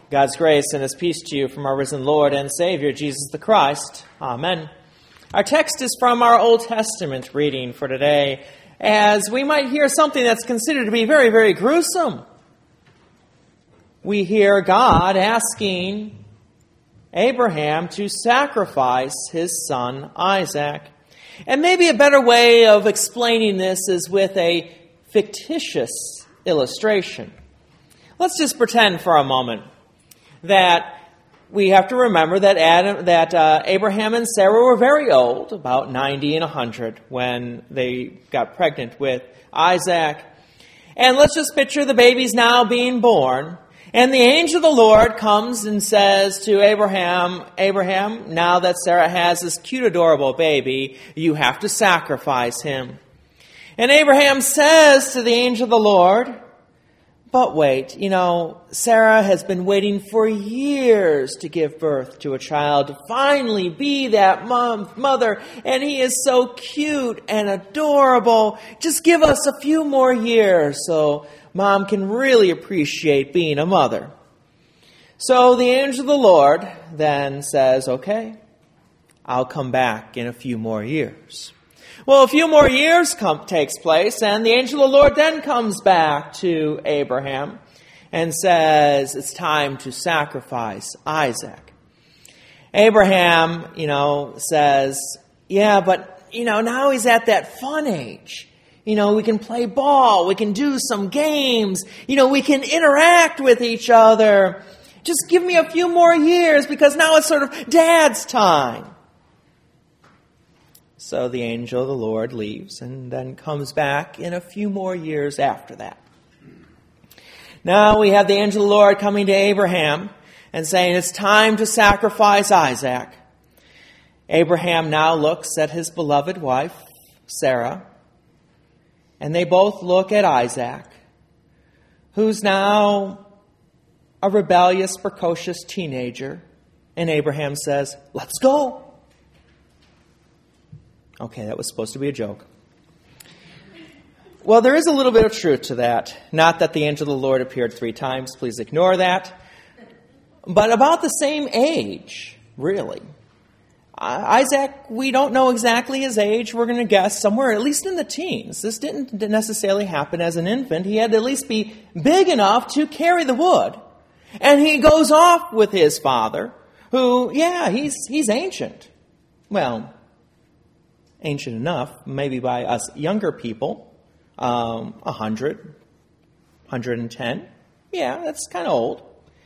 God's grace and His peace to you from our risen Lord and Savior, Jesus the Christ. Amen. Our text is from our Old Testament reading for today, as we might hear something that's considered to be very, very gruesome. We hear God asking Abraham to sacrifice his son Isaac. And maybe a better way of explaining this is with a fictitious illustration. Let's just pretend for a moment that we have to remember that Abraham and Sarah were very old, about 90 and 100, when they got pregnant with Isaac. And let's just picture the baby's now being born. And the angel of the Lord comes and says to Abraham, Abraham, now that Sarah has this cute, adorable baby, you have to sacrifice him. And Abraham says to the angel of the Lord, but wait, Sarah has been waiting for years to give birth to a child, to finally be that mother, and he is so cute and adorable. Just give us a few more years so Mom can really appreciate being a mother. So the angel of the Lord then says, okay, I'll come back in a few more years. Well, a few more years takes place, and the angel of the Lord then comes back to Abraham and says, it's time to sacrifice Isaac. Abraham, says, yeah, but, now he's at that fun age. We can play ball, we can do some games, we can interact with each other. Just give me a few more years because now it's sort of Dad's time. So the angel of the Lord leaves and then comes back in a few more years after that. Now we have the angel of the Lord coming to Abraham and saying it's time to sacrifice Isaac. Abraham now looks at his beloved wife, Sarah, and they both look at Isaac, who's now a rebellious, precocious teenager. And Abraham says, let's go. Okay, that was supposed to be a joke. Well, there is a little bit of truth to that. Not that the angel of the Lord appeared 3 times. Please ignore that. But about the same age, really. Isaac, we don't know exactly his age. We're going to guess somewhere at least in the teens. This didn't necessarily happen as an infant. He had to at least be big enough to carry the wood. And he goes off with his father, who, he's ancient. Well, ancient enough, maybe by us younger people, 100, 110. Yeah, that's kind of old.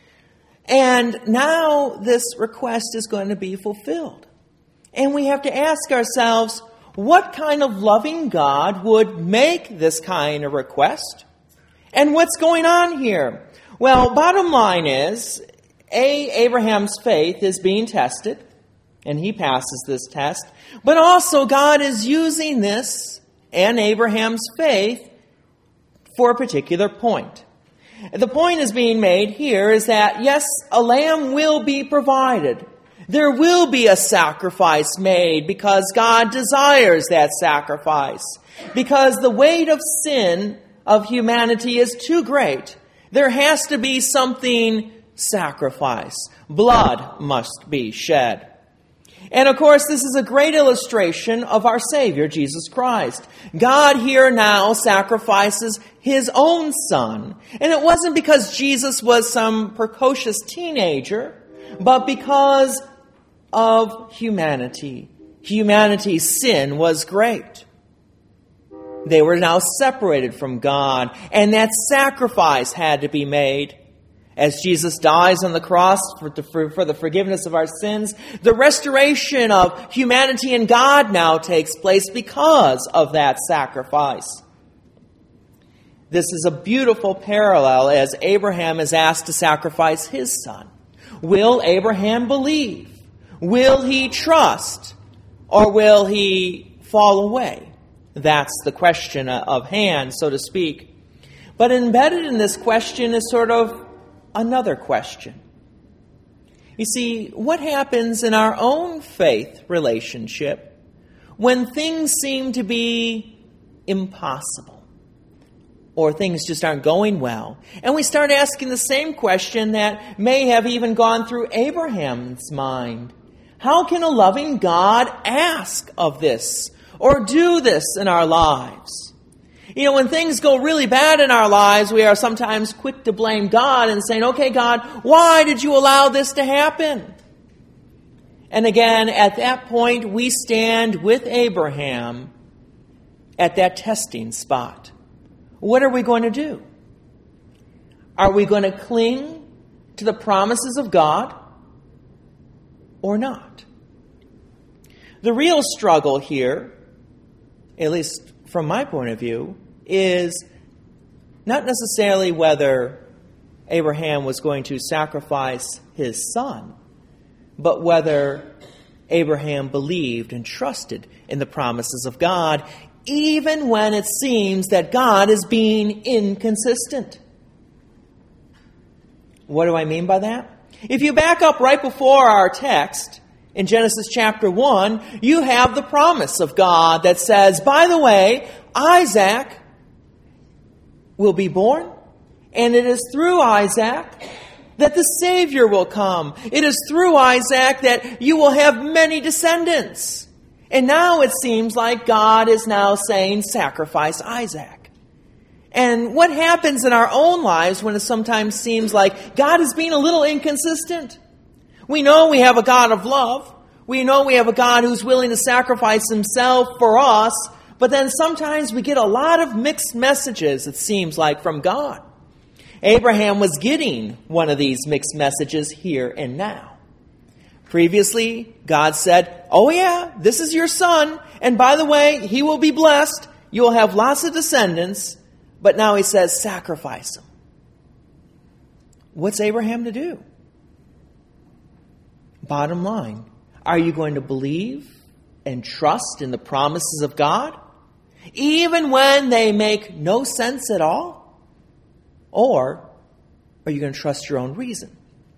And now this request is going to be fulfilled. And we have to ask ourselves, what kind of loving God would make this kind of request? And what's going on here? Well, bottom line is, Abraham's faith is being tested, and he passes this test. But also God is using this and Abraham's faith for a particular point. The point is being made here is that, yes, a lamb will be provided. There will be a sacrifice made because God desires that sacrifice. Because the weight of sin of humanity is too great. There has to be something sacrificed. Blood must be shed. And of course, this is a great illustration of our Savior, Jesus Christ. God here now sacrifices His own Son. And it wasn't because Jesus was some precocious teenager, but because of humanity. Humanity's sin was great. They were now separated from God, and that sacrifice had to be made. As Jesus dies on the cross for the forgiveness of our sins, the restoration of humanity and God now takes place because of that sacrifice. This is a beautiful parallel as Abraham is asked to sacrifice his son. Will Abraham believe? Will he trust? Or will he fall away? That's the question of hand, so to speak. But embedded in this question is sort of another question. You see, what happens in our own faith relationship when things seem to be impossible? or things just aren't going well. And we start asking the same question that may have even gone through Abraham's mind. How can a loving God ask of this or do this in our lives? You know, when things go really bad in our lives, we are sometimes quick to blame God and saying, okay, God, why did you allow this to happen? And again, at that point, we stand with Abraham at that testing spot. What are we going to do? Are we going to cling to the promises of God or not? The real struggle here, at least from my point of view, is not necessarily whether Abraham was going to sacrifice his son, but whether Abraham believed and trusted in the promises of God, even when it seems that God is being inconsistent. What do I mean by that? If you back up right before our text, in Genesis chapter 1, you have the promise of God that says, by the way, Isaac will be born, and it is through Isaac that the Savior will come. It is through Isaac that you will have many descendants. And now it seems like God is now saying, sacrifice Isaac. And what happens in our own lives when it sometimes seems like God is being a little inconsistent? We know we have a God of love. We know we have a God who's willing to sacrifice himself for us. But then sometimes we get a lot of mixed messages, it seems like, from God. Abraham was getting one of these mixed messages here and now. Previously, God said, oh yeah, this is your son, and by the way, he will be blessed. You will have lots of descendants. But now he says, sacrifice him. What's Abraham to do? Bottom line, are you going to believe and trust in the promises of God, even when they make no sense at all? Or are you going to trust your own reason?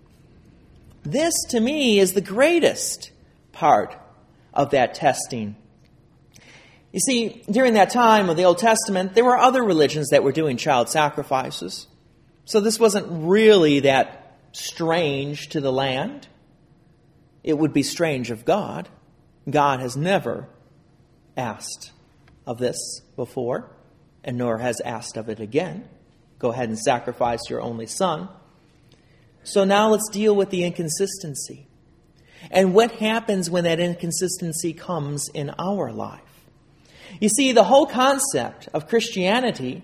This, to me, is the greatest part of that testing. You see, during that time of the Old Testament, there were other religions that were doing child sacrifices. So this wasn't really that strange to the land. It would be strange of God. God has never asked of this before, and nor has asked of it again. Go ahead and sacrifice your only son. So now let's deal with the inconsistency. And what happens when that inconsistency comes in our life? You see, the whole concept of Christianity,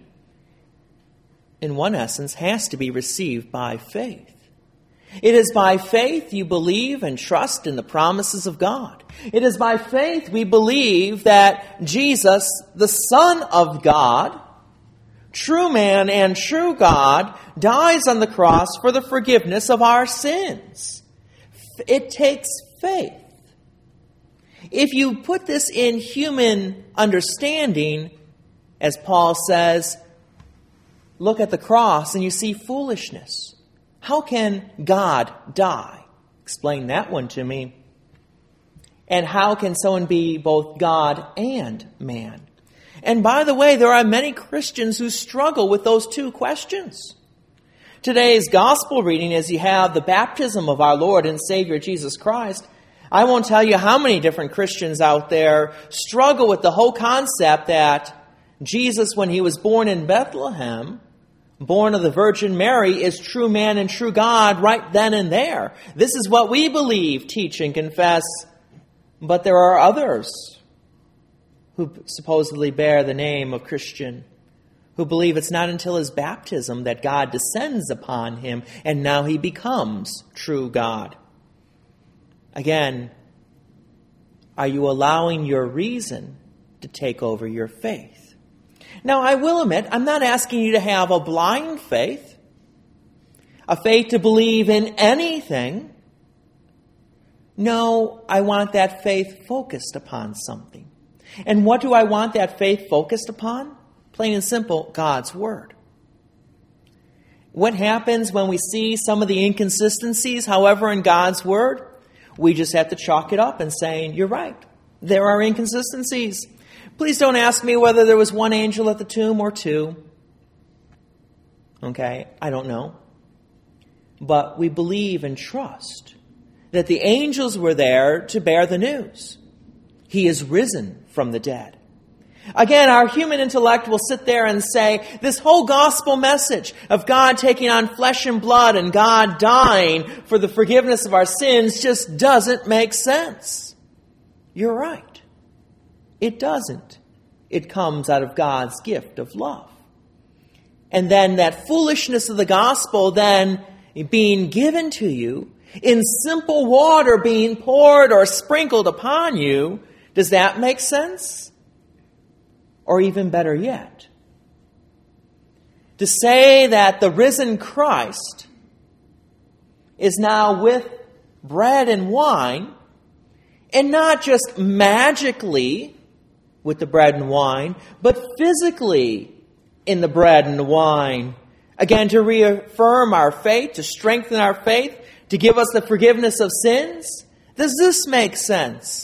in one essence, has to be received by faith. It is by faith you believe and trust in the promises of God. It is by faith we believe that Jesus, the Son of God, true man and true God, dies on the cross for the forgiveness of our sins. It takes faith. If you put this in human understanding, as Paul says, look at the cross and you see foolishness. How can God die? Explain that one to me. And how can someone be both God and man? And by the way, there are many Christians who struggle with those two questions. Today's gospel reading, as you have the baptism of our Lord and Savior Jesus Christ, I won't tell you how many different Christians out there struggle with the whole concept that Jesus, when he was born in Bethlehem, born of the Virgin Mary, is true man and true God right then and there. This is what we believe, teach, and confess. But there are others who supposedly bear the name of Christian, who believe it's not until his baptism that God descends upon him and now he becomes true God. Again, are you allowing your reason to take over your faith? Now, I will admit, I'm not asking you to have a blind faith, a faith to believe in anything. No, I want that faith focused upon something. And what do I want that faith focused upon? Plain and simple, God's Word. What happens when we see some of the inconsistencies, however, in God's Word? We just have to chalk it up and say, you're right, there are inconsistencies. Please don't ask me whether there was one angel at the tomb or two. Okay? I don't know. But we believe and trust that the angels were there to bear the news. He is risen from the dead. Again, our human intellect will sit there and say, this whole gospel message of God taking on flesh and blood and God dying for the forgiveness of our sins just doesn't make sense. You're right. It doesn't. It comes out of God's gift of love. And then that foolishness of the gospel then being given to you in simple water being poured or sprinkled upon you, does that make sense? Or even better yet, to say that the risen Christ is now with bread and wine, and not just magically with the bread and wine, but physically in the bread and the wine. Again, to reaffirm our faith, to strengthen our faith, to give us the forgiveness of sins. Does this make sense?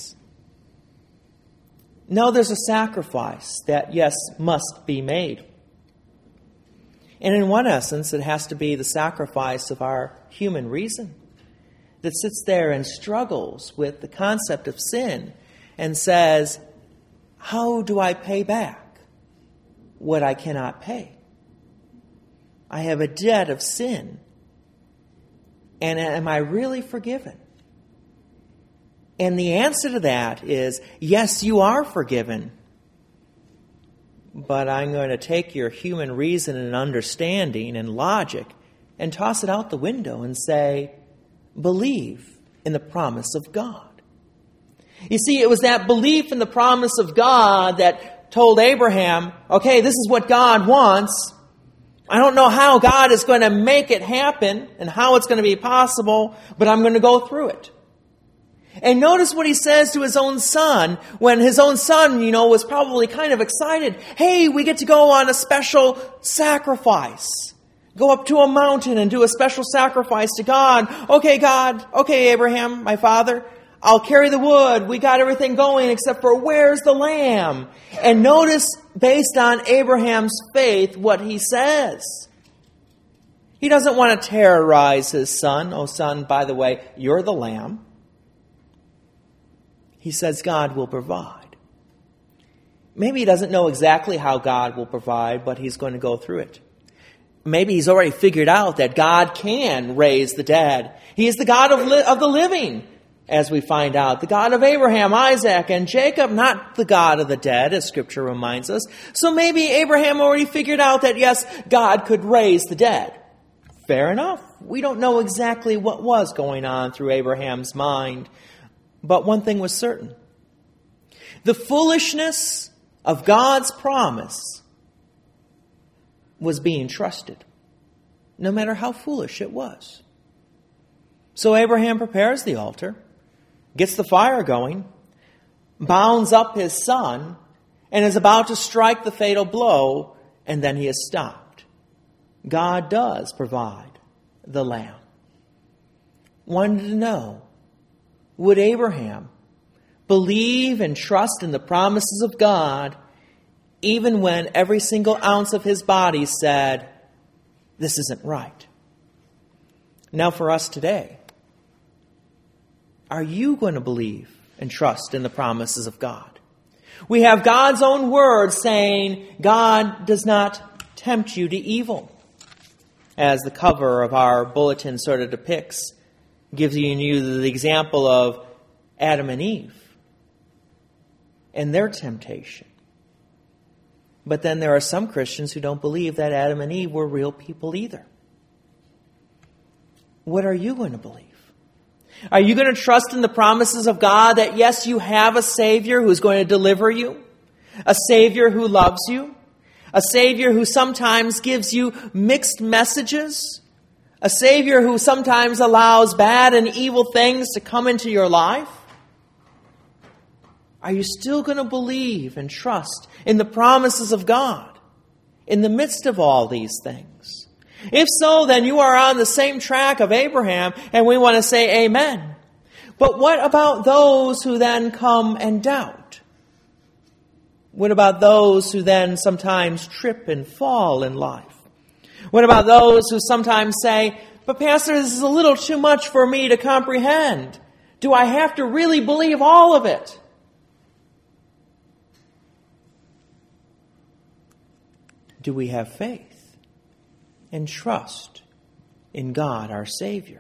No, there's a sacrifice that, yes, must be made. And in one essence, it has to be the sacrifice of our human reason that sits there and struggles with the concept of sin and says, how do I pay back what I cannot pay? I have a debt of sin. And am I really forgiven? And the answer to that is, yes, you are forgiven. But I'm going to take your human reason and understanding and logic and toss it out the window and say, believe in the promise of God. You see, it was that belief in the promise of God that told Abraham, okay, this is what God wants. I don't know how God is going to make it happen and how it's going to be possible, but I'm going to go through it. And notice what he says to his own son when his own son, was probably kind of excited. Hey, we get to go on a special sacrifice. Go up to a mountain and do a special sacrifice to God. Okay, God. Okay, Abraham, my father. I'll carry the wood. We got everything going except for where's the lamb? And notice, based on Abraham's faith, what he says. He doesn't want to terrorize his son. Oh, son, by the way, you're the lamb. He says God will provide. Maybe he doesn't know exactly how God will provide, but he's going to go through it. Maybe he's already figured out that God can raise the dead. He is the God of the living, as we find out. The God of Abraham, Isaac, and Jacob, not the God of the dead, as Scripture reminds us. So maybe Abraham already figured out that, yes, God could raise the dead. Fair enough. We don't know exactly what was going on through Abraham's mind. But one thing was certain. The foolishness of God's promise was being trusted, no matter how foolish it was. So Abraham prepares the altar, gets the fire going, bounds up his son, and is about to strike the fatal blow, and then he is stopped. God does provide the lamb. Wanted to know, would Abraham believe and trust in the promises of God even when every single ounce of his body said, this isn't right? Now for us today, are you going to believe and trust in the promises of God? We have God's own word saying God does not tempt you to evil. As the cover of our bulletin sort of depicts, gives you the example of Adam and Eve and their temptation. But then there are some Christians who don't believe that Adam and Eve were real people either. What are you going to believe? Are you going to trust in the promises of God that, yes, you have a Savior who's going to deliver you, a Savior who loves you, a Savior who sometimes gives you mixed messages, a Savior who sometimes allows bad and evil things to come into your life? Are you still going to believe and trust in the promises of God in the midst of all these things? If so, then you are on the same track of Abraham, and we want to say amen. But what about those who then come and doubt? What about those who then sometimes trip and fall in life? What about those who sometimes say, but Pastor, this is a little too much for me to comprehend. Do I have to really believe all of it? Do we have faith and trust in God, our Savior?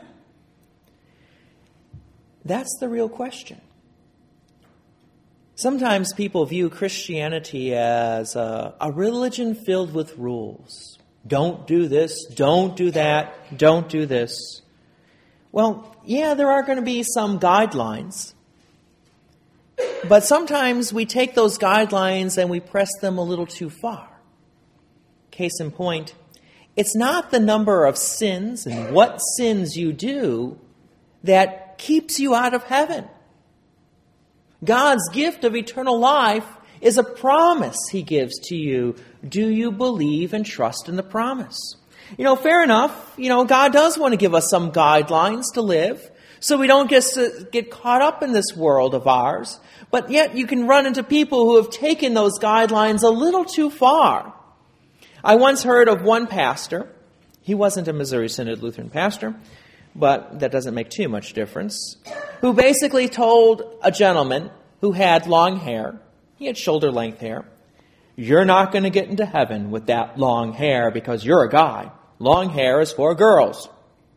That's the real question. Sometimes people view Christianity as a religion filled with rules. Don't do this, don't do that, don't do this. Well, yeah, there are going to be some guidelines. But sometimes we take those guidelines and we press them a little too far. Case in point, it's not the number of sins and what sins you do that keeps you out of heaven. God's gift of eternal life is a promise He gives to you. Do you believe and trust in the promise? Fair enough. God does want to give us some guidelines to live so we don't get caught up in this world of ours. But yet you can run into people who have taken those guidelines a little too far. I once heard of one pastor. He wasn't a Missouri Synod Lutheran pastor, but that doesn't make too much difference, who basically told a gentleman who had long hair, he had shoulder-length hair, you're not going to get into heaven with that long hair because you're a guy. Long hair is for girls.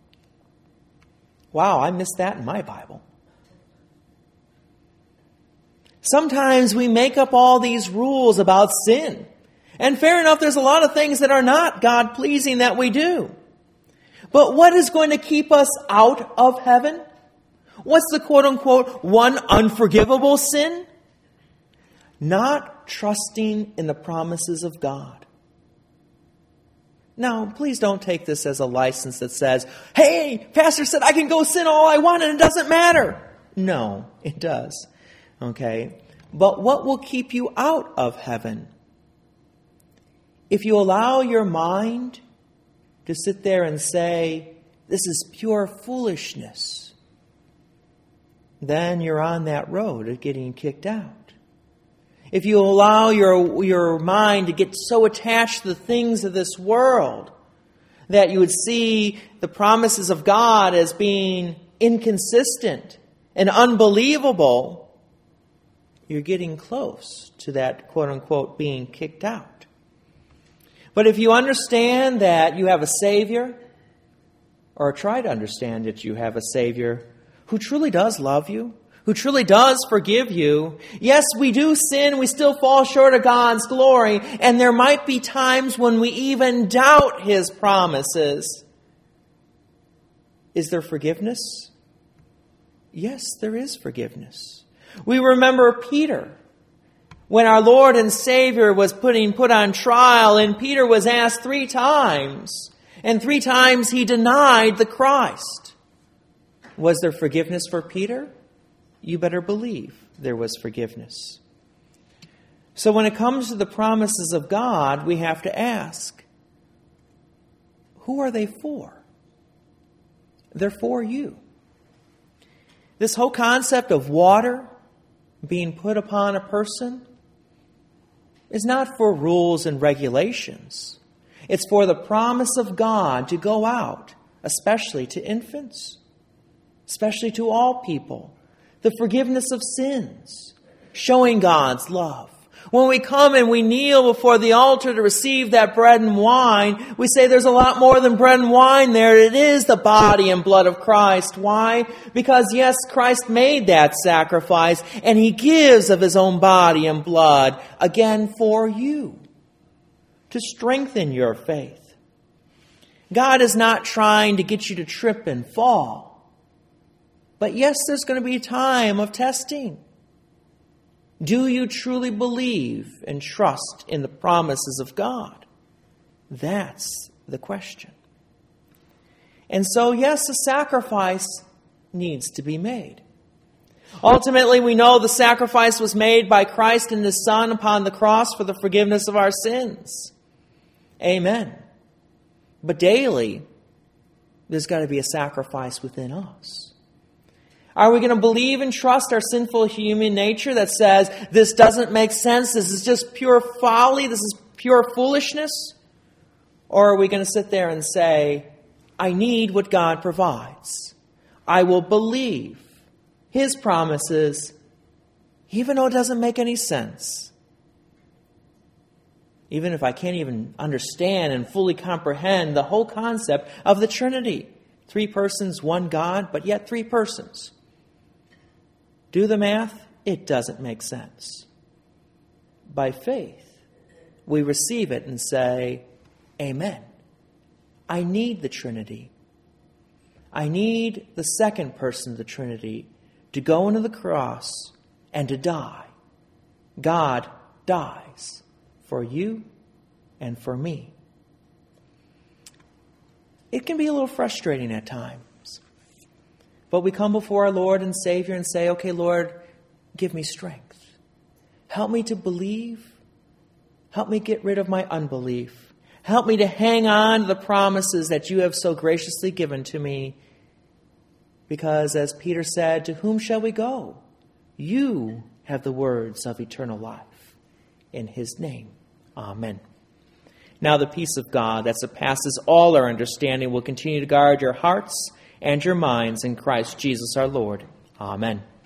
Wow, I missed that in my Bible. Sometimes we make up all these rules about sin. And fair enough, there's a lot of things that are not God-pleasing that we do. But what is going to keep us out of heaven? What's the quote-unquote one unforgivable sin? Not trusting in the promises of God. Now, please don't take this as a license that says, hey, Pastor said I can go sin all I want and it doesn't matter. No, it does. Okay? But what will keep you out of heaven? If you allow your mind to sit there and say, this is pure foolishness, then you're on that road of getting kicked out. If you allow your mind to get so attached to the things of this world that you would see the promises of God as being inconsistent and unbelievable, you're getting close to that quote-unquote being kicked out. But if you understand that you have a Savior, or try to understand that you have a Savior who truly does love you, who truly does forgive you, yes, we do sin, we still fall short of God's glory, and there might be times when we even doubt His promises. Is there forgiveness? Yes, there is forgiveness. We remember Peter. When our Lord and Savior was put on trial, and Peter was asked 3 times, and 3 times he denied the Christ. Was there forgiveness for Peter? You better believe there was forgiveness. So when it comes to the promises of God, we have to ask, who are they for? They're for you. This whole concept of water being put upon a person is not for rules and regulations. It's for the promise of God to go out, especially to infants, especially to all people. The forgiveness of sins, showing God's love. When we come and we kneel before the altar to receive that bread and wine, we say there's a lot more than bread and wine there. It is the body and blood of Christ. Why? Because yes, Christ made that sacrifice and He gives of His own body and blood, again, for you, to strengthen your faith. God is not trying to get you to trip and fall. But yes, there's going to be a time of testing. Do you truly believe and trust in the promises of God? That's the question. And so, yes, a sacrifice needs to be made. Ultimately, we know the sacrifice was made by Christ and His Son upon the cross for the forgiveness of our sins. Amen. But daily, there's got to be a sacrifice within us. Are we going to believe and trust our sinful human nature that says, this doesn't make sense, this is just pure folly, this is pure foolishness? Or are we going to sit there and say, I need what God provides. I will believe His promises, even though it doesn't make any sense. Even if I can't even understand and fully comprehend the whole concept of the Trinity. 3 persons, 1 God, but yet 3 persons. Do the math, it doesn't make sense. By faith, we receive it and say, Amen. I need the Trinity. I need the second person of the Trinity to go into the cross and to die. God dies for you and for me. It can be a little frustrating at times. But we come before our Lord and Savior and say, okay, Lord, give me strength. Help me to believe. Help me get rid of my unbelief. Help me to hang on to the promises that you have so graciously given to me. Because as Peter said, to whom shall we go? You have the words of eternal life. In His name, amen. Now the peace of God that surpasses all our understanding will continue to guard your hearts and your minds in Christ Jesus our Lord. Amen.